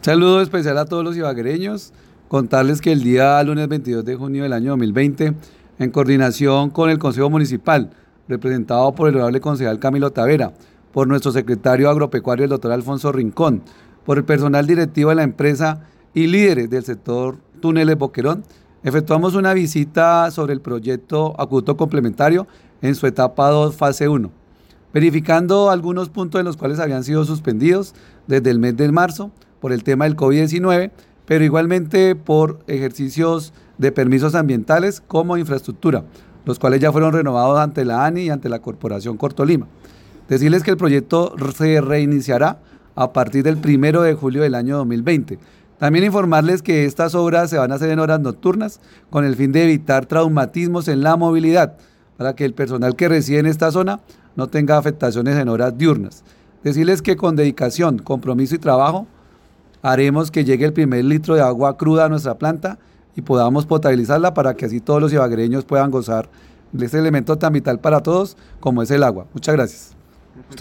Saludo especial a todos los ibaguereños. Contarles que el día lunes 22 de junio del año 2020, en coordinación con el Consejo Municipal, representado por el honorable concejal Camilo Tavera, por nuestro secretario agropecuario, el doctor Alfonso Rincón, por el personal directivo de la empresa y líderes del sector Túneles Boquerón, efectuamos una visita sobre el proyecto acueducto complementario en su etapa 2, fase 1, verificando algunos puntos en los cuales habían sido suspendidos desde el mes de marzo por el tema del COVID-19, pero igualmente por ejercicios de permisos ambientales como infraestructura, los cuales ya fueron renovados ante la ANI y ante la Corporación Cortolima. Decirles que el proyecto se reiniciará a partir del 1 de julio del año 2020. También informarles que estas obras se van a hacer en horas nocturnas con el fin de evitar traumatismos en la movilidad, para que el personal que reside en esta zona no tenga afectaciones en horas diurnas. Decirles que con dedicación, compromiso y trabajo haremos que llegue el primer litro de agua cruda a nuestra planta y podamos potabilizarla para que así todos los ibaguereños puedan gozar de este elemento tan vital para todos como es el agua. Muchas gracias.